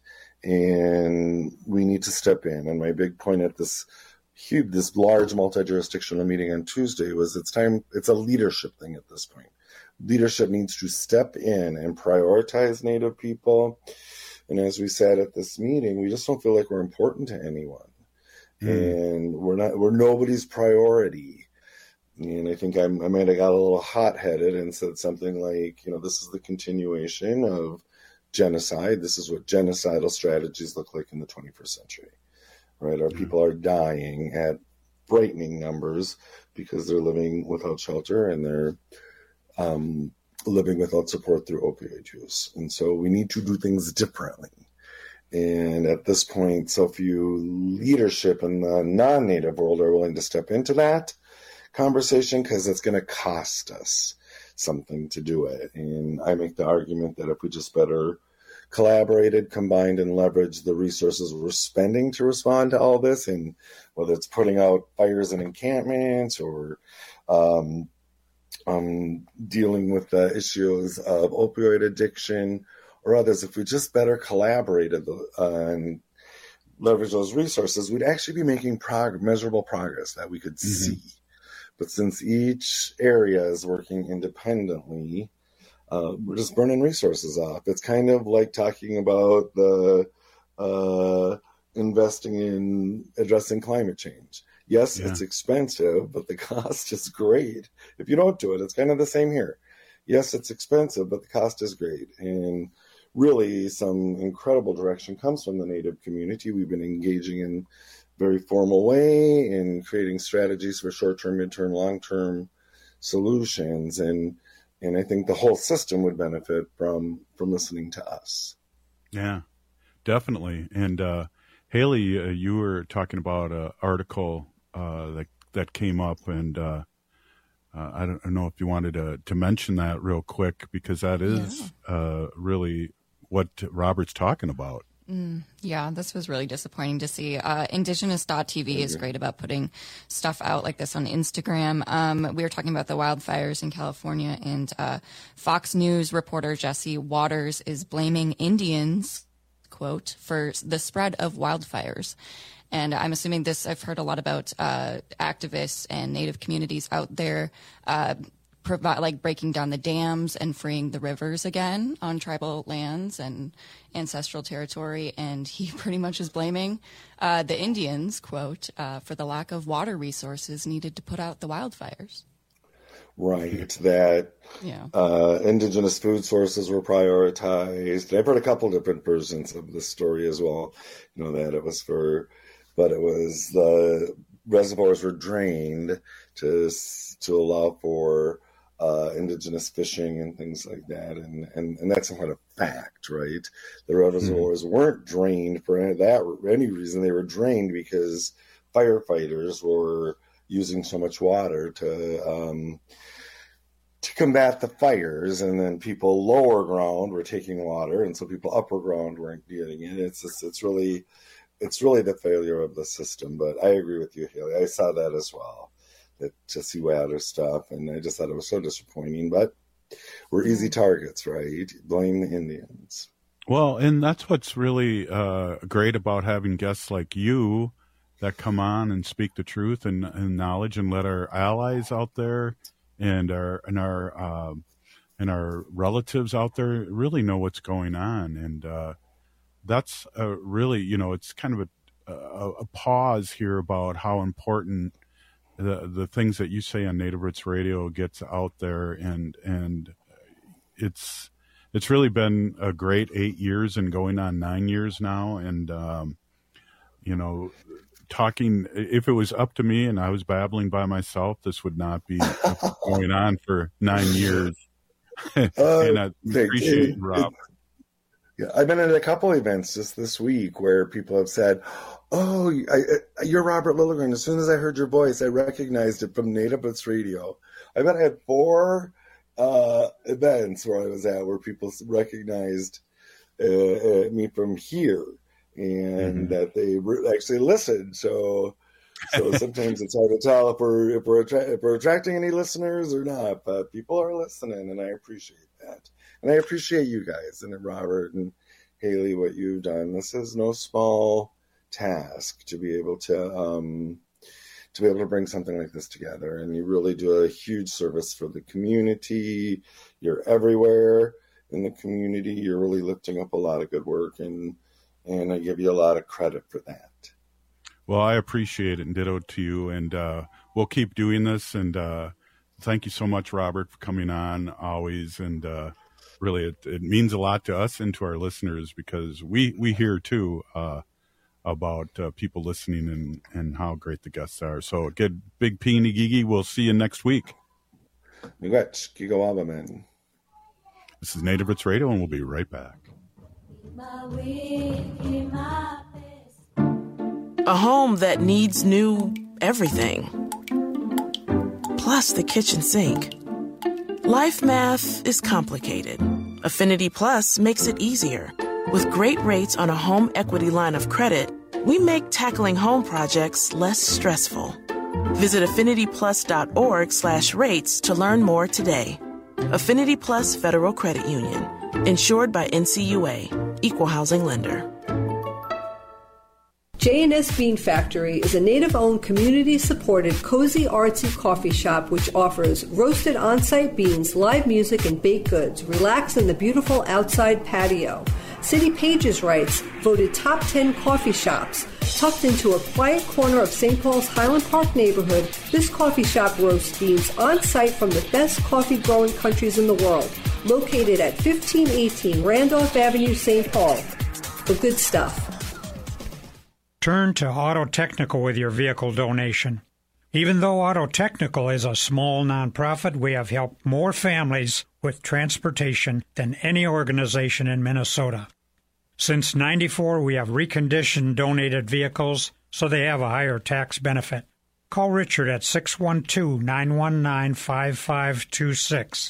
And we need to step in. And my big point at this large multi-jurisdictional meeting on Tuesday was it's a leadership thing at this point. Leadership needs to step in and prioritize Native people. And as we said at this meeting, we just don't feel like we're important to anyone. And we're nobody's priority. And I think I might have got a little hot-headed and said something like, this is the continuation of genocide. This is what genocidal strategies look like in the 21st century, right? Our people are dying at frightening numbers because they're living without shelter and they're living without support through opioid use. And so we need to do things differently. And at this point, so few leadership in the non-Native world are willing to step into that conversation because it's going to cost us something to do it. And I make the argument that if we just better collaborated, combined, and leveraged the resources we're spending to respond to all this, and whether it's putting out fires in encampments or dealing with the issues of opioid addiction, or others, if we just better collaborated and leverage those resources, we'd actually be making measurable progress that we could see. But since each area is working independently, we're just burning resources off. It's kind of like talking about the investing in addressing climate change. Yes, it's expensive, but the cost is great. If you don't do it, it's kind of the same here. Yes, it's expensive, but the cost is great. And really some incredible direction comes from the Native community. We've been engaging in a very formal way in creating strategies for short-term, mid-term, long-term solutions. And I think the whole system would benefit from listening to us. Yeah, definitely. And Haley, you were talking about an article that came up, and I don't know if you wanted to mention that real quick, because that is really what Robert's talking about. Yeah, this was really disappointing to see. Indigenous.tv is great about putting stuff out like this on Instagram. We were talking about the wildfires in California, and Fox News reporter Jesse Waters is blaming Indians, quote, for the spread of wildfires. And I'm assuming I've heard a lot about activists and Native communities out there breaking down the dams and freeing the rivers again on tribal lands and ancestral territory. And he pretty much is blaming the Indians, quote, for the lack of water resources needed to put out the wildfires. right? That indigenous food sources were prioritized. I've heard a couple different versions of this story as well. That it was the reservoirs were drained to allow for indigenous fishing and things like that, and that's not a fact, right? The reservoirs weren't drained for any reason. They were drained because firefighters were using so much water to combat the fires, and then people lower ground were taking water, and so people upper ground weren't getting it. It's really the failure of the system. But I agree with you, Haley. I saw that as well, that to see water stuff, and I just thought it was so disappointing. But we're easy targets, right? Blame the Indians. Well, and that's what's really great about having guests like you that come on and speak the truth and knowledge, and let our allies out there and our relatives out there really know what's going on. And that's really, it's kind of a pause here about how important the things that you say on Native Roots Radio gets out there, and it's really been a great 8 years and going on 9 years now. And talking, if it was up to me and I was babbling by myself, this would not be going on for 9 years. And I appreciate Rob. Yeah, I've been at a couple events just this week where people have said, "Oh, you're Robert Lilligren. As soon as I heard your voice, I recognized it from Native Roots Radio." I bet I had 4 events where I was at where people recognized me from here, and that they actually listened. So sometimes it's hard to tell if we're attracting any listeners or not. But people are listening, and I appreciate that. And I appreciate you guys and Robert and Haley, what you've done. This is no small task to be able to bring something like this together. And you really do a huge service for the community. You're everywhere in the community. You're really lifting up a lot of good work, and I give you a lot of credit for that. Well, I appreciate it, and ditto to you. And we'll keep doing this. And thank you so much, Robert, for coming on always. And really, it means a lot to us and to our listeners, because we hear too about people listening and how great the guests are. So good, big Peeny Gigi. We'll see you next week. Miigwech, Gigawaba, man. This is Native Roots Radio, and we'll be right back. A home that needs new everything. Plus the kitchen sink. Life math is complicated. Affinity Plus makes it easier. With great rates on a home equity line of credit, we make tackling home projects less stressful. Visit affinityplus.org/rates to learn more today. Affinity Plus Federal Credit Union. Insured by NCUA. Equal housing lender. J&S Bean Factory is a Native-owned, community-supported, cozy, artsy coffee shop which offers roasted on-site beans, live music, and baked goods. Relax in the beautiful outside patio. City Pages writes, voted top 10 coffee shops. Tucked into a quiet corner of St. Paul's Highland Park neighborhood, this coffee shop roasts beans on-site from the best coffee-growing countries in the world. Located at 1518 Randolph Avenue, St. Paul. The good stuff. Turn to Auto Technical with your vehicle donation. Even though Auto Technical is a small nonprofit, we have helped more families with transportation than any organization in Minnesota. Since '94, we have reconditioned donated vehicles so they have a higher tax benefit. Call Richard at 612-919-5526,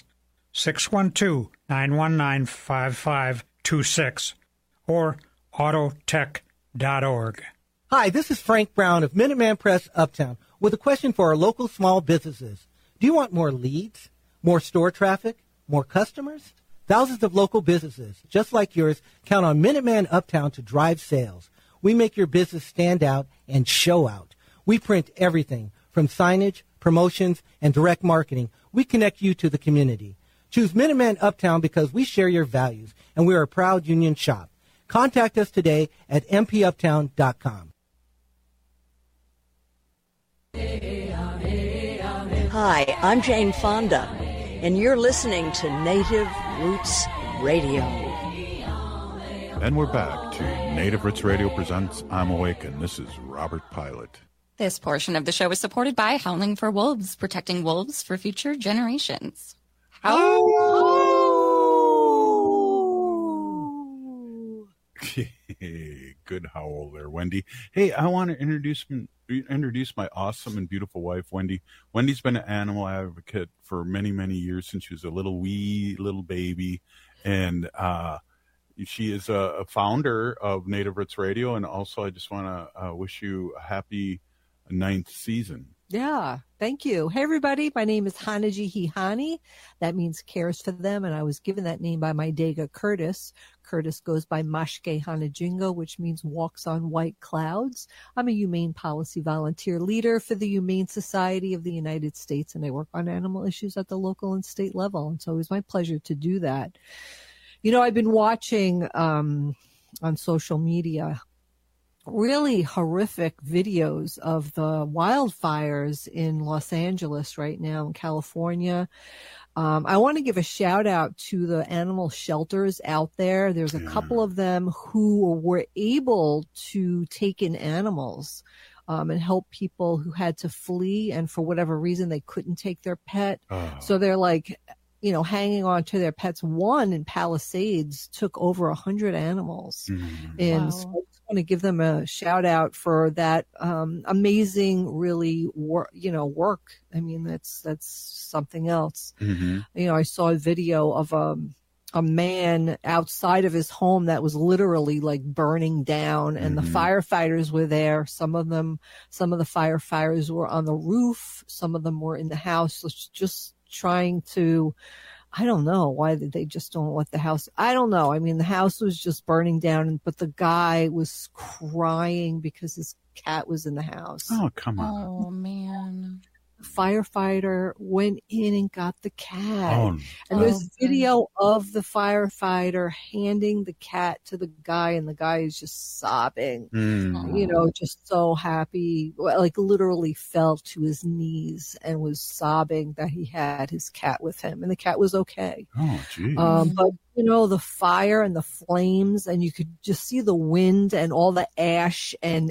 612-919-5526, or autotech.org. Hi, this is Frank Brown of Minuteman Press Uptown with a question for our local small businesses. Do you want more leads, more store traffic, more customers? Thousands of local businesses, just like yours, count on Minuteman Uptown to drive sales. We make your business stand out and show out. We print everything from signage, promotions, and direct marketing. We connect you to the community. Choose Minuteman Uptown because we share your values, and we are a proud union shop. Contact us today at mpuptown.com. Hi, I'm Jane Fonda, and you're listening to Native Roots Radio. And we're back to Native Roots Radio presents I'm Awake, and this is Robert Pilot. This portion of the show is supported by Howling for Wolves, protecting wolves for future generations. Good howl there, Wendy. Hey, I want to introduce my awesome and beautiful wife, Wendy. Wendy's been an animal advocate for many, many years since she was a little baby. And she is a founder of Native Roots Radio. And also, I just want to wish you a happy 9th season. Yeah, thank you. Hey, everybody. My name is Hanaji Hihani. That means cares for them. And I was given that name by my Dega Curtis. Curtis goes by Mashke Hanajingo, which means walks on white clouds. I'm a humane policy volunteer leader for the Humane Society of the United States, and I work on animal issues at the local and state level. And so it was my pleasure to do that. You know, I've been watching on social media really horrific videos of the wildfires in Los Angeles right now, in California. I want to give a shout out to the animal shelters out there. There's a couple of them who were able to take in animals and help people who had to flee, and for whatever reason they couldn't take their pet. So they're like, you know, hanging on to their pets. One in Palisades took over 100 animals. And so I just want to give them a shout out for that amazing, really work. I mean, that's something else. You know, I saw a video of a man outside of his home that was literally like burning down, and the firefighters were there. Some of the firefighters were on the roof. Some of them were in the house, just trying to, I don't know why they just don't let the house. I don't know. I mean, the house was just burning down, but the guy was crying because his cat was in the house. Oh, come on. Oh, man. Firefighter went in and got the cat. And there's video of the firefighter handing the cat to the guy, and the guy is just sobbing, you know, just so happy, like literally fell to his knees and was sobbing that he had his cat with him, and the cat was okay. Oh, geez. But you know, the fire and the flames, and you could just see the wind and all the ash and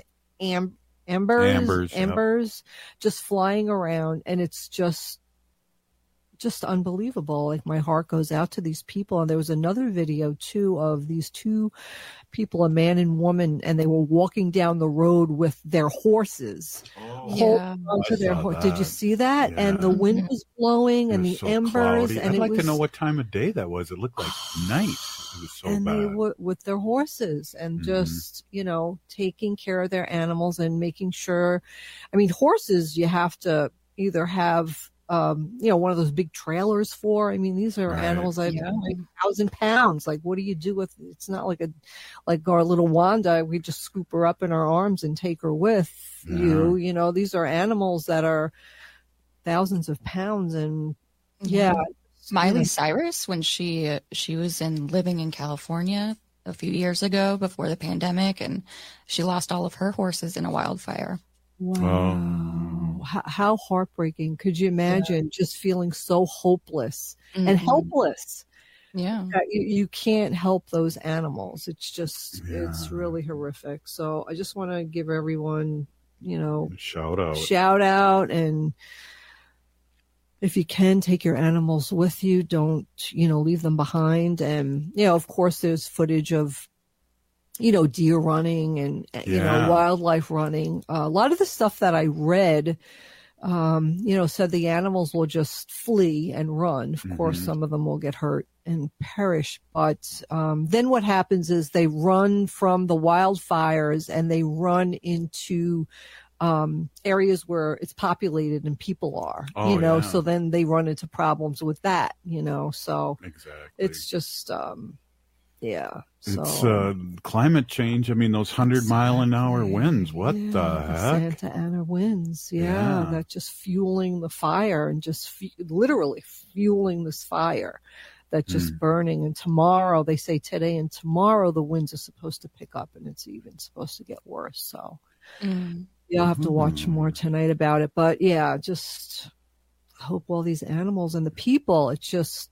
embers just flying around, and it's just unbelievable. Like, my heart goes out to these people. And there was another video too of these two people, a man and woman, and they were walking down the road with their horses. Onto their horse. Did you see that? Yeah. And the wind was blowing, and the embers. Cloudy. And I'd like to know what time of day that was. It looked like night. It was so and bad. They were with their horses, and just, you know, taking care of their animals and making sure. I mean, horses, you have to either have you know, one of those big trailers for. I mean, these are animals that are like 1,000 pounds. Like, what do you do with? It's not like our little Wanda. We just scoop her up in our arms and take her with you. You know, these are animals that are thousands of pounds, and Miley Cyrus, when she was living in California a few years ago before the pandemic, and she lost all of her horses in a wildfire. Wow. How heartbreaking. Could you imagine just feeling so hopeless and helpless? Yeah. You can't help those animals. It's just, it's really horrific. So I just want to give everyone, you know, shout out. And if you can, take your animals with you. Don't, you know, leave them behind. And, you know, of course, there's footage of, you know, deer running and, you know, wildlife running. A lot of the stuff that I read, you know, said the animals will just flee and run. Of course, some of them will get hurt and perish. But then what happens is they run from the wildfires and they run into areas where it's populated and people are, you know, so then they run into problems with that, you know, so it's just, So. It's climate change. I mean, those 100-mile-an-hour winds. What the heck? Santa Ana winds. That's just fueling the fire and just literally fueling this fire that's just burning. And tomorrow, they say today and tomorrow, the winds are supposed to pick up, and it's even supposed to get worse. So I'll have to watch more tonight about it. But just hope all these animals and the people, it's just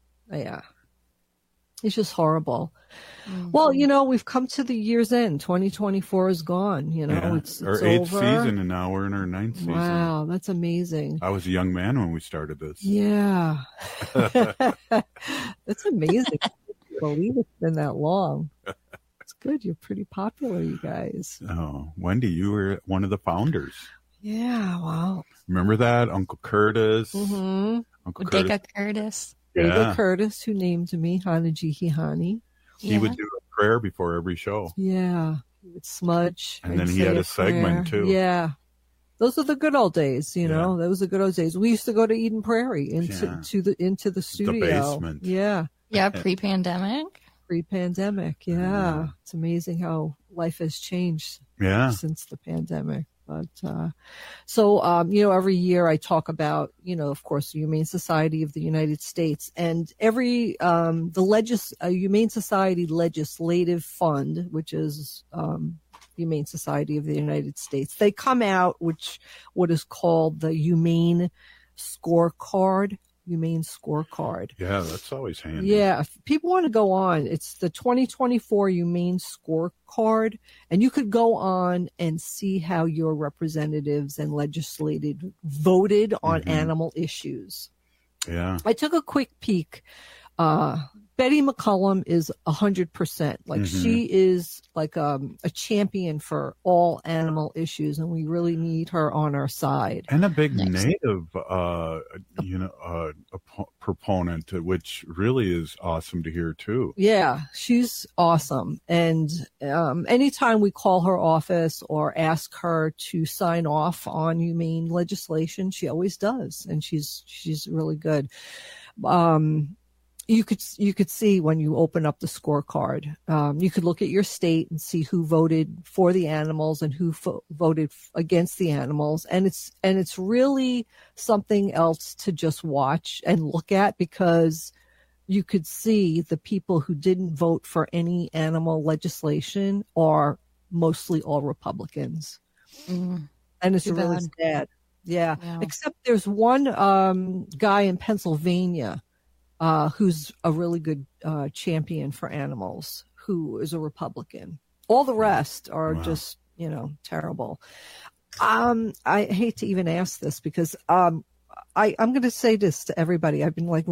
horrible. Mm-hmm. Well, we've come to the year's end. 2024 is gone. It's our 8th over. season, and now we're in our 9th season. Wow, that's amazing. I was a young man when we started this. Yeah. That's amazing. I can't believe it's been that long. It's good. You're pretty popular, you guys. Oh, Wendy, you were one of the founders. Yeah, wow. Remember that? Uncle Curtis. Mm-hmm. Uncle Curtis. David Curtis, who named me Hanaji Hihani. He would do a prayer before every show. Yeah. He would smudge. And then he had a segment, too. Yeah. Those are the good old days, Those are the good old days. We used to go to Eden Prairie into the studio. The basement. Yeah. Yeah, pre-pandemic. Pre-pandemic, yeah. It's amazing how life has changed since the pandemic. But every year I talk about, of course, the Humane Society of the United States, and every Humane Society Legislative Fund, which is Humane Society of the United States, they come out what is called the Humane Scorecard. Yeah, that's always handy. Yeah, if people want to go on, it's the 2024 Humane Scorecard, and you could go on and see how your representatives and legislators voted on animal issues. Yeah. I took a quick peek. Betty McCollum is 100%. Like she is like a champion for all animal issues, and we really need her on our side. And a big native, proponent, which really is awesome to hear too. Yeah, she's awesome. And anytime we call her office or ask her to sign off on humane legislation, she always does, and she's really good. You could see when you open up the scorecard. You could look at your state and see who voted for the animals and who voted against the animals, and it's really something else to just watch and look at, because you could see the people who didn't vote for any animal legislation are mostly all Republicans, and it's really sad. Yeah, except there's one guy in Pennsylvania. Who's a really good champion for animals, who is a Republican. All the rest are just, terrible. I hate to even ask this, because I'm going to say this to everybody. I've been like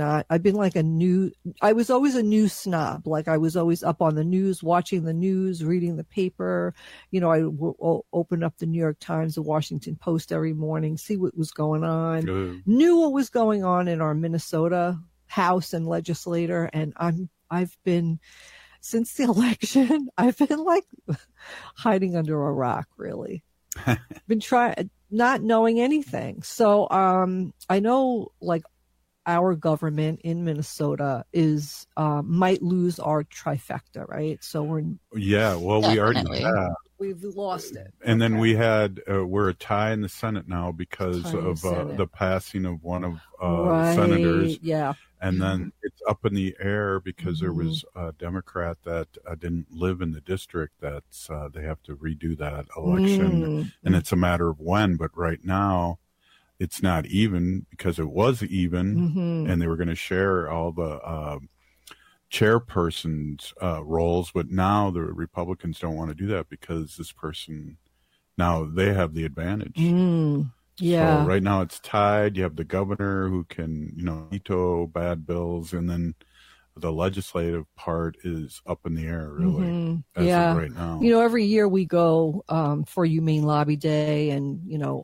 I was always a news snob. Like I was always up on the news, watching the news, reading the paper. I would open up the New York Times, the Washington Post every morning, see what was going on, knew what was going on in our Minnesota House and legislator, and I've been, since the election, I've been like hiding under a rock, really. Been not knowing anything. So I know like our government in Minnesota is might lose our trifecta, right? So we already have. We've lost it. And then we had, we're a tie in the Senate now because of the passing of one of senators. Yeah. And then it's up in the air because there was a Democrat that didn't live in the district. That's they have to redo that election. And it's a matter of when. But right now, it's not even, because it was even, and they were going to share all the chairperson's roles, but now the Republicans don't want to do that because this person, now they have the advantage. Yeah. So right now it's tied. You have the governor who can, veto bad bills, and then the legislative part is up in the air, really. As of right now. Every year we go for Humane Lobby Day, and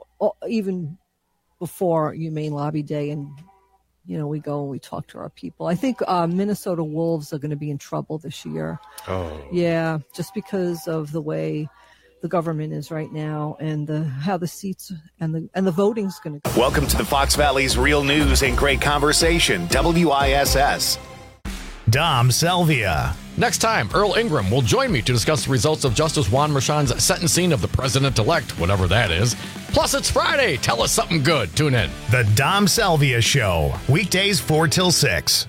even before Humane Lobby Day, and we go and we talk to our people. I think Minnesota wolves are going to be in trouble this year. Oh. Yeah, just because of the way the government is right now, and how the seats and the voting's going to go. Welcome to the Fox Valley's Real News and Great Conversation, WISS. Dom Selvia. Next time, Earl Ingram will join me to discuss the results of Justice Juan Merchan's sentencing of the president-elect, whatever that is. Plus, it's Friday. Tell us something good. Tune in. The Dom Selvia Show, weekdays 4 till 6.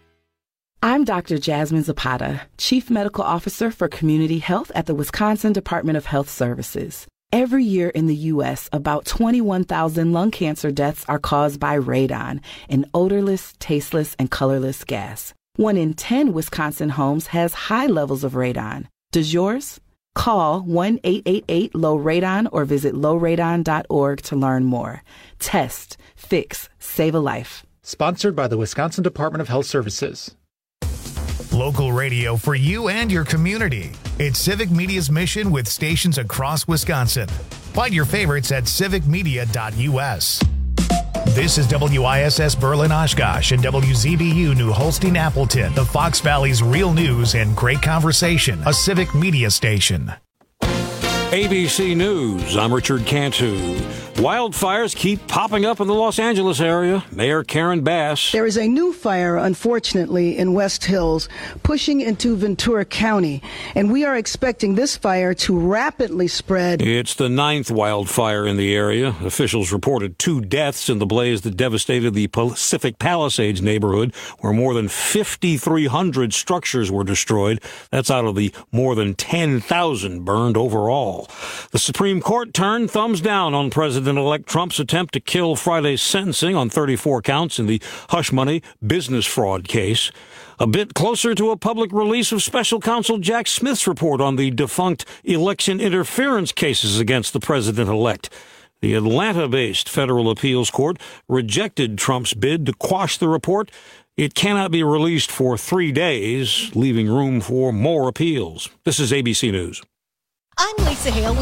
I'm Dr. Jasmine Zapata, Chief Medical Officer for Community Health at the Wisconsin Department of Health Services. Every year in the U.S., about 21,000 lung cancer deaths are caused by radon, an odorless, tasteless, and colorless gas. 1 in 10 Wisconsin homes has high levels of radon. Does yours? Call 1-888-LOW-RADON or visit lowradon.org to learn more. Test, fix, save a life. Sponsored by the Wisconsin Department of Health Services. Local radio for you and your community. It's Civic Media's mission with stations across Wisconsin. Find your favorites at civicmedia.us. This is WISS Berlin Oshkosh and WZBU New Holstein Appleton, the Fox Valley's real news and great conversation, a Civic Media station. ABC News, I'm Richard Cantu. Wildfires keep popping up in the Los Angeles area. Mayor Karen Bass. There is a new fire, unfortunately, in West Hills, pushing into Ventura County, and we are expecting this fire to rapidly spread. It's the 9th wildfire in the area. Officials reported 2 deaths in the blaze that devastated the Pacific Palisades neighborhood, where more than 5,300 structures were destroyed. That's out of the more than 10,000 burned overall. The Supreme Court turned thumbs down on President-elect Trump's attempt to kill Friday's sentencing on 34 counts in the hush money business fraud case. A bit closer to a public release of special counsel Jack Smith's report on the defunct election interference cases against the president-elect. The Atlanta-based federal appeals court rejected Trump's bid to quash the report. It cannot be released for 3 days, leaving room for more appeals. This is ABC News. I'm Lisa Hale with